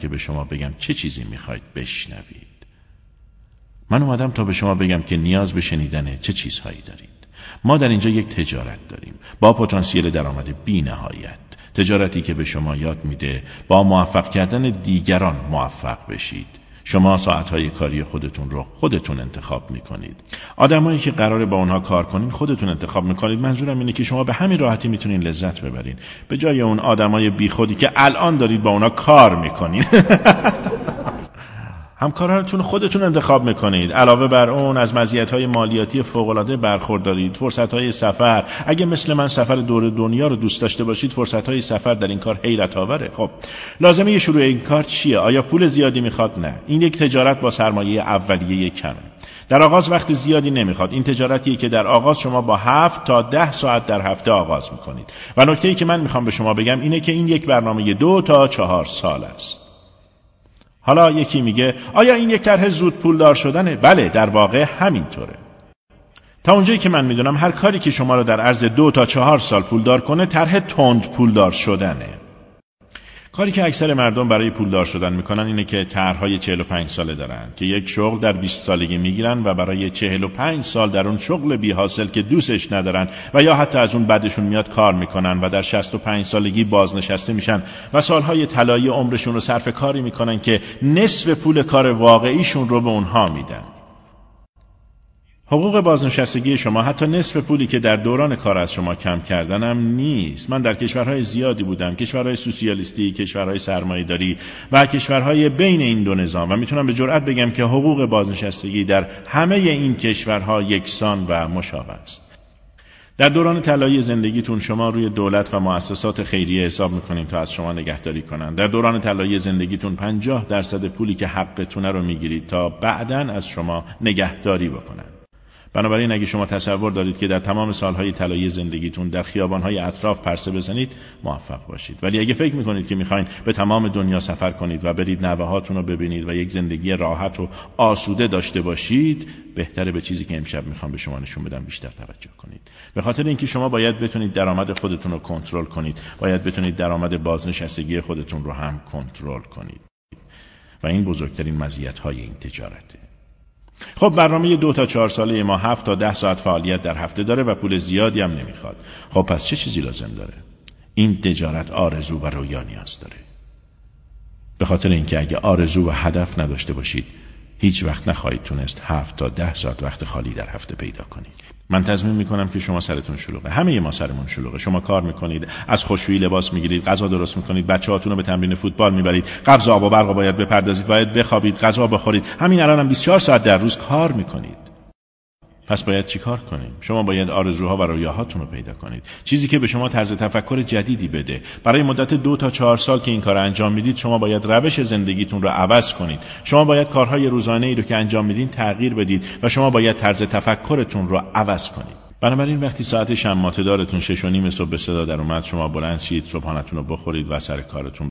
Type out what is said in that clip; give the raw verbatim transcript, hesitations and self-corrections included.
که به شما بگم چه چیزی میخواید بشنوید. من اومدم تا به شما بگم که نیاز به شنیدن چه چیزهایی دارید. ما در اینجا یک تجارت داریم با پتانسیل درآمد بی نهایت. تجارتی که به شما یاد میده با موفق کردن دیگران موفق بشید. شما ساعتهای کاری خودتون رو خودتون انتخاب میکنید. آدمایی که قراره با اونها کار کنین خودتون انتخاب میکنید. منظورم اینه که شما به همین راحتی میتونین لذت ببرین، به جای اون آدمای بیخودی که الان دارید با اونها کار میکنین. همکارانتون خودتون انتخاب میکنید. علاوه بر اون از مزیت‌های مالیاتی فوق‌العاده برخوردارید. فرصت‌های سفر، اگه مثل من سفر دور دنیا رو دوست داشته باشید، فرصت‌های سفر در این کار حیرت آوره. خب لازمه شروع این کار چیه؟ آیا پول زیادی میخواد؟ نه. این یک تجارت با سرمایه اولیه کمه. در آغاز وقت زیادی نمیخواد. این تجارتیه که در آغاز شما با هفت تا ده ساعت در هفته آغاز میکنید. و نکته‌ای که من میخوام به شما بگم اینه که این یک برنامه دو تا چهار سال است. حالا یکی میگه آیا این یک طرح زود پولدار شدنه؟ بله، در واقع همینطوره. تا اونجایی که من میدونم هر کاری که شما رو در عرض دو تا چهار سال پولدار کنه طرح تند پولدار شدنه. کاری که اکثر مردم برای پولدار شدن میکنن اینه که طرح‌های چهل و پنج ساله دارن که یک شغل در بیست سالگی میگیرن و برای چهل و پنج سال در اون شغل بی حاصل که دوستش ندارن و یا حتی از اون بعدشون میاد کار میکنن و در شصت و پنج سالگی بازنشسته میشن و سالهای طلایی عمرشون رو صرف کاری میکنن که نصف پول کار واقعیشون رو به اونها میدن. حقوق بازنشستگی شما حتی نصف پولی که در دوران کار از شما کم کردن هم نیست. من در کشورهای زیادی بودم، کشورهای سوسیالیستی، کشورهای سرمایه‌داری و کشورهای بین این دو نظام، و میتونم به جرئت بگم که حقوق بازنشستگی در همه این کشورها یکسان و مشابه است. در دوران طلایی زندگیتون شما روی دولت و مؤسسات خیریه حساب میکنین تا از شما نگهداری کنن. در دوران طلایی زندگیتون پنجاه درصد پولی که حقتونه رو میگیرید تا بعداً از شما نگهداری بکنن. بنابراین اگه شما تصور دارید که در تمام سالهای طلایی زندگیتون در خیابانهای اطراف پرسه بزنید، موفق باشید. ولی اگه فکر میکنید که میخواین به تمام دنیا سفر کنید و برید نوه‌هاتون رو ببینید و یک زندگی راحت و آسوده داشته باشید، بهتره به چیزی که امشب میخوام به شما نشون بدم بیشتر توجه کنید. به خاطر اینکه شما باید بتونید درآمد خودتون رو کنترل کنید، باید بتونید درآمد بازنشستگی خودتون رو هم کنترل کنید. و این بزرگترین مزیت‌های این تجارته. خب برنامه دو تا چهار ساله ما هفت تا ده ساعت فعالیت در هفته داره و پول زیادی هم نمیخواد. خب پس چه چیزی لازم داره؟ این تجارت آرزو و رویا نیاز داره. به خاطر اینکه اگه آرزو و هدف نداشته باشید، هیچ وقت نخواهید تونست هفت تا ده ساعت وقت خالی در هفته پیدا کنید. من تضمین میکنم که شما سرتون شلوغه، همه ما سرمون شلوغه. شما کار میکنید، از خوشویی لباس میگیرید، غذا درست میکنید، بچه‌هاتون رو به تمرین فوتبال میبرید، قبض آب و برق رو باید بپردازید، باید بخوابید، غذا بخورید. همین الانم هم بیست و چهار ساعت در روز کار میکنید. پس باید چی کار کنیم؟ شما باید آرزوها و رویاهاتون رو پیدا کنید، چیزی که به شما طرز تفکر جدیدی بده. برای مدت دو تا چهار سال که این کار انجام میدید، شما باید روش زندگیتون رو عوض کنید. شما باید کارهای روزانه‌ای رو که انجام میدین تغییر بدید و شما باید طرز تفکرتون رو عوض کنید. بنابراین وقتی ساعت شماته دارتون شش و نیم صبح به صدا در اومد، شما بلند شید، صبحانه‌تون رو بخورید و سر کارتون